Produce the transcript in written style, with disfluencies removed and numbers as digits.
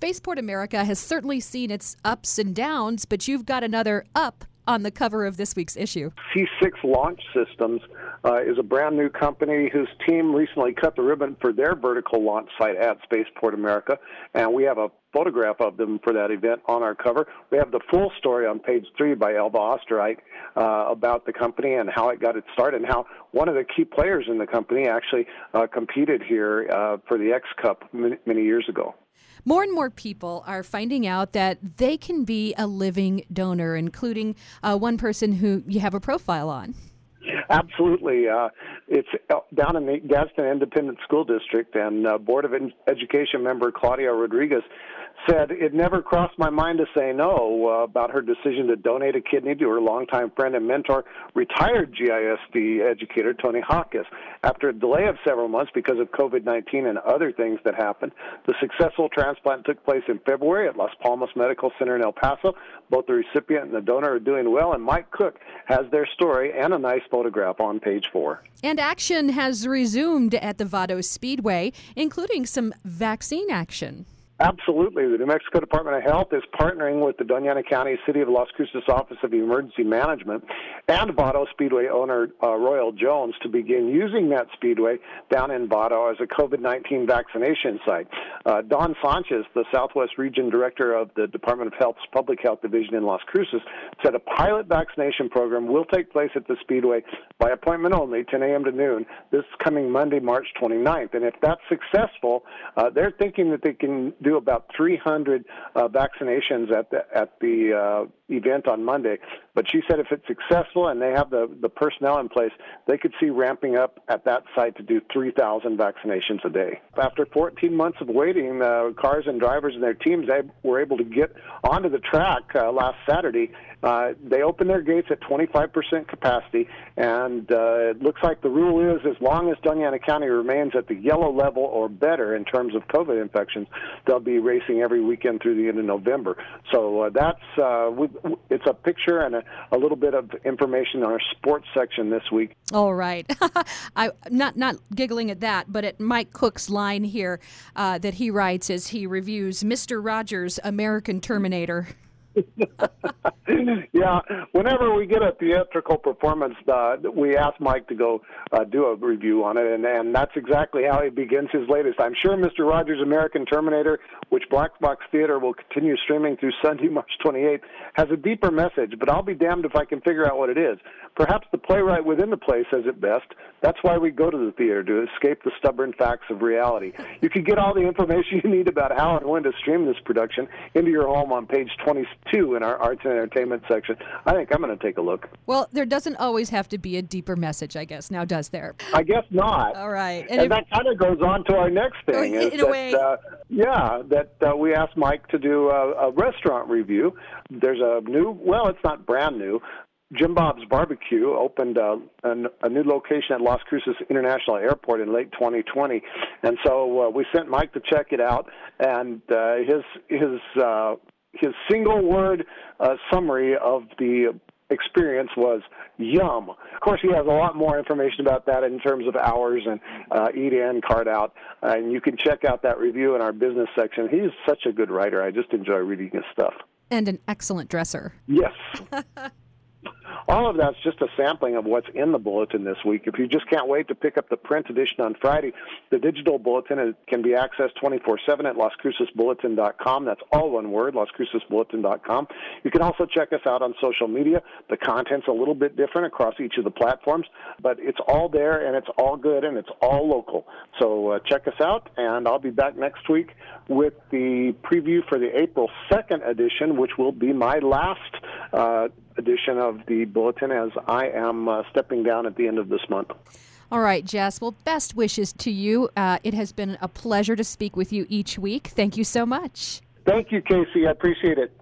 Spaceport America has certainly seen its ups and downs, but you've got another up on the cover of this week's issue. C6 Launch Systems is a brand new company whose team recently cut the ribbon for their vertical launch site at Spaceport America, and we have a photograph of them for that event on our cover. We have the full story on page 3 by Elba Osterreich about the company and how it got its start and how one of the key players in the company actually competed here for the X Cup many years ago. More and more people are finding out that they can be a living donor, including one person who you have a profile on. Absolutely. It's down in the Gadsden Independent School District, and Board of Education member Claudia Rodriguez said it never crossed my mind to say no about her decision to donate a kidney to her longtime friend and mentor, retired GISD educator Tony Hawkins. After a delay of several months because of COVID-19 and other things that happened, the successful transplant took place in February at Las Palmas Medical Center in El Paso. Both the recipient and the donor are doing well, and Mike Cook has their story and a nice photograph on page 4. And action has resumed at the Vado Speedway, including some vaccine action. Absolutely. The New Mexico Department of Health is partnering with the Doña Ana County City of Las Cruces Office of Emergency Management and Vado Speedway owner Royal Jones to begin using that speedway down in Vado as a COVID-19 vaccination site. Don Sanchez, the Southwest Region Director of the Department of Health's Public Health Division in Las Cruces, said a pilot vaccination program will take place at the speedway by appointment only, 10 a.m. to noon, this coming Monday, March 29th. And if that's successful, they're thinking that they can do about 300 vaccinations at the event on Monday. But she said if it's successful and they have the personnel in place, they could see ramping up at that site to do 3,000 vaccinations a day. After 14 months of waiting, cars and drivers and their teams were able to get onto the track last Saturday. They opened their gates at 25% capacity, and it looks like the rule is as long as Doña Ana County remains at the yellow level or better in terms of COVID infections, they'll be racing every weekend through the end of November. So it's a picture and a little bit of information in our sports section this week. All right. I'm not giggling at that, but at Mike Cook's line here that he writes as he reviews Mr. Rogers' American Terminator. Yeah, whenever we get a theatrical performance, we ask Mike to go do a review on it, and that's exactly how he begins his latest. I'm sure Mr. Rogers' American Terminator, which Black Box Theater will continue streaming through Sunday, March 28th, has a deeper message, but I'll be damned if I can figure out what it is. Perhaps the playwright within the play says it best. That's why we go to the theater, to escape the stubborn facts of reality. You can get all the information you need about how and when to stream this production into your home on page 22 in our Arts and Entertainment section. I think I'm going to take a look. Well, there doesn't always have to be a deeper message, I guess. Now, does there? I guess not. All right. And that kind of goes on to our next thing. We asked Mike to do a restaurant review. There's a new, well, it's not brand new, Jim Bob's Barbecue opened a new location at Las Cruces International Airport in late 2020, and so we sent Mike to check it out. And his single word summary of the experience was yum. Of course, he has a lot more information about that in terms of hours and eat in, card out, and you can check out that review in our business section. He's such a good writer. I just enjoy reading his stuff. And an excellent dresser. Yes. All of that's just a sampling of what's in the bulletin this week. If you just can't wait to pick up the print edition on Friday, the digital bulletin can be accessed 24/7 at LasCrucesBulletin.com. That's all one word, LasCrucesBulletin.com. You can also check us out on social media. The content's a little bit different across each of the platforms, but it's all there, and it's all good, and it's all local. So check us out, and I'll be back next week with the preview for the April 2nd edition, which will be my last edition of the bulletin as I am stepping down at the end of this month. All right, Jess. Well, best wishes to you. It has been a pleasure to speak with you each week. Thank you so much. Thank you, Casey. I appreciate it.